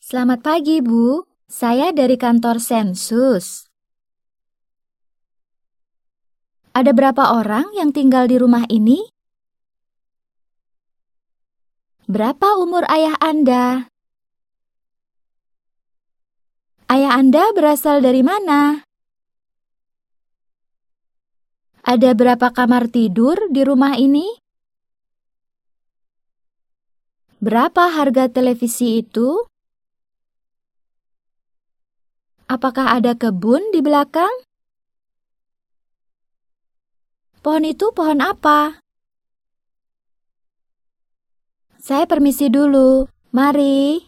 Selamat pagi, Bu. Saya dari kantor sensus. Ada berapa orang yang tinggal di rumah ini? Berapa umur ayah Anda? Ayah Anda berasal dari mana? Ada berapa kamar tidur di rumah ini? Berapa harga televisi itu? Apakah ada kebun di belakang? Pohon itu pohon apa? Saya permisi dulu. Mari.